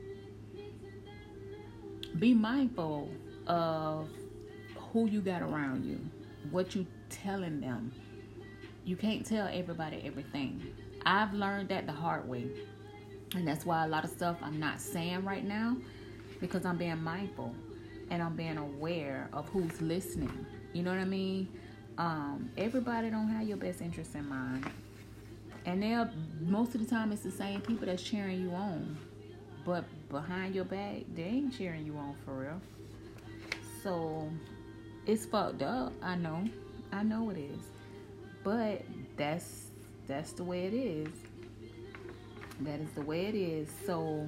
Be mindful of who you got around you. What you telling them. You can't tell everybody everything. I've learned that the hard way. And that's why a lot of stuff I'm not saying right now, because I'm being mindful and I'm being aware of who's listening. You know what I mean? Um, everybody don't have your best interest in mind. And they're, most of the time it's the same people that's cheering you on. But behind your back, they ain't cheering you on for real. So it's fucked up. I know. I know it is. But that's that's the way it is. That is the way it is. So,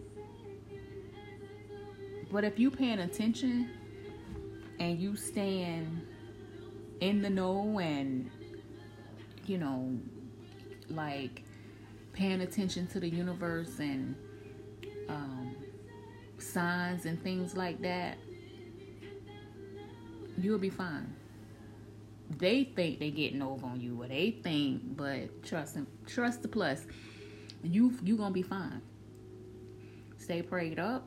but if you paying attention and you staying in the know and, you know, like paying attention to the universe and um, signs and things like that, you'll be fine. They think they getting over on you, or they think, but trust them, trust the plus. You you gonna be fine. Stay prayed up,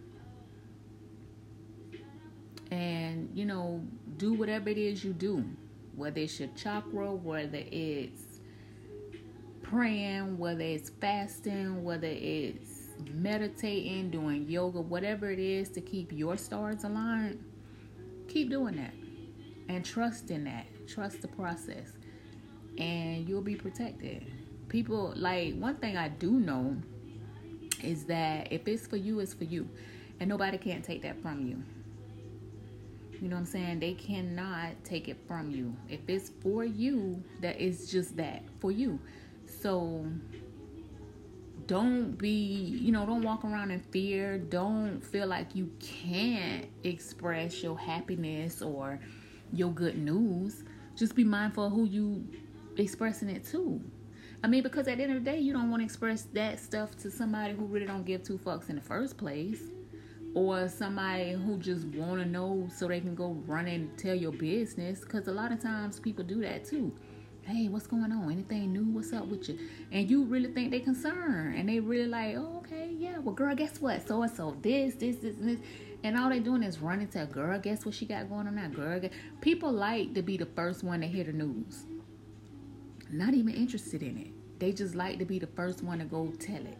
and you know, do whatever it is you do, whether it's your chakra, whether it's praying, whether it's fasting, whether it's meditating, doing yoga, whatever it is to keep your stars aligned. Keep doing that and trust in that. Trust the process, and you'll be protected. People, like, one thing I do know is that if it's for you, it's for you, and nobody can't take that from you. You know what I'm saying? They cannot take it from you. If it's for you, that is just that, for you. So don't be, you know, don't walk around in fear. Don't feel like you can't express your happiness or your good news. Just be mindful of who you expressing it to. I mean, because at the end of the day, you don't want to express that stuff to somebody who really don't give two fucks in the first place. Or somebody who just want to know so they can go run and tell your business. Because a lot of times people do that too. Hey, what's going on? Anything new? What's up with you? And you really think they concerned. And they really like, oh, okay, yeah. Well, girl, guess what? So and so, this, this, this, and this. And all they doing is running to, girl, guess what she got going on now? Girl, guess. People like to be the first one to hear the news. Not even interested in it. They just like to be the first one to go tell it.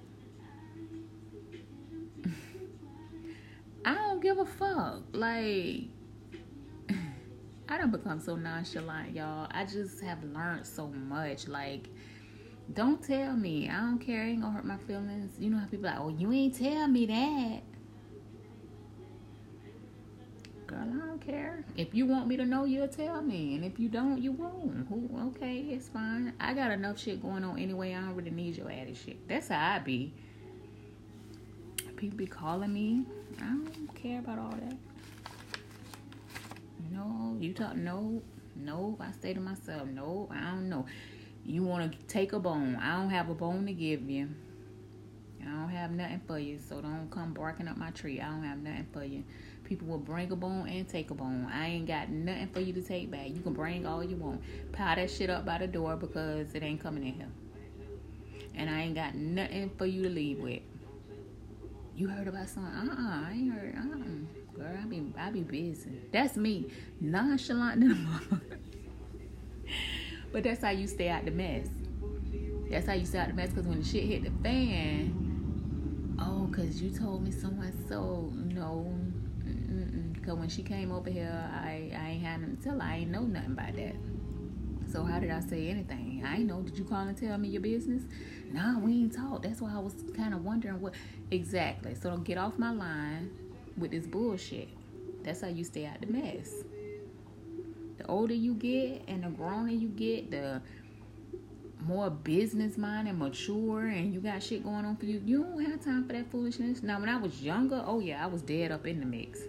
I don't give a fuck. Like, I done become so nonchalant, y'all. I just have learned so much. Like, don't tell me. I don't care. It ain't gonna hurt my feelings. You know how people are like, oh, you ain't tell me that. Girl, I don't care. If you want me to know, you'll tell me. And if you don't, you won't. Who? Okay, it's fine. I got enough shit going on anyway. I don't really need your added shit. That's how I be. People be calling me. I don't care about all that. No, you talk. No, no. I say to myself, no, I don't know. You want to take a bone. I don't have a bone to give you. I don't have nothing for you. So don't come barking up my tree. I don't have nothing for you. People will bring a bone and take a bone. I ain't got nothing for you to take back. You can bring all you want. Pile that shit up by the door because it ain't coming in here. And I ain't got nothing for you to leave with. You heard about something? Uh-uh, I ain't heard. Uh-uh. Girl, I be, I be busy. That's me. Nonchalant than a mother. But that's how you stay out the mess. That's how you stay out the mess, because when the shit hit the fan, oh, because you told me so and so. No. Because when she came over here, I, I ain't had nothing to tell her. I ain't know nothing about that. So how did I say anything? I ain't know. Did you call and tell me your business? Nah, we ain't talk. That's why I was kind of wondering what exactly. So don't get off my line with this bullshit. That's how you stay out the mess. The older you get and the growner you get, the more business minded and mature, and you got shit going on for you. You don't have time for that foolishness. Now, when I was younger, oh yeah, I was dead up in the mix.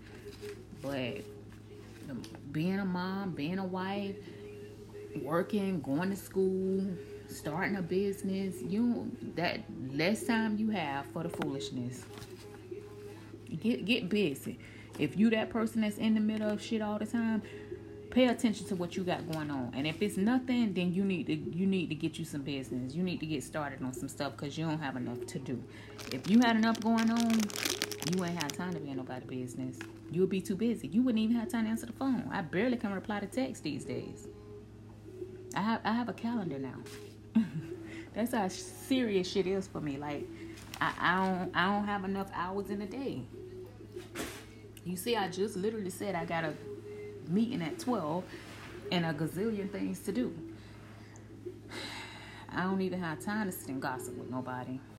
But being a mom, being a wife, working, going to school, starting a business, you that less time you have for the foolishness. Get get busy. If you that person that's in the middle of shit all the time, pay attention to what you got going on. And if it's nothing, then you need to you need to get you some business. You need to get started on some stuff because you don't have enough to do. If you had enough going on, you ain't have time to be in nobody's business. You'll be too busy. You wouldn't even have time to answer the phone. I barely can reply to text these days. I have I have a calendar now. That's how serious shit is for me. Like I, I don't I don't have enough hours in a day. You see, I just literally said I got a meeting at twelve. and a gazillion things to do. I don't even have time to sit and gossip with nobody.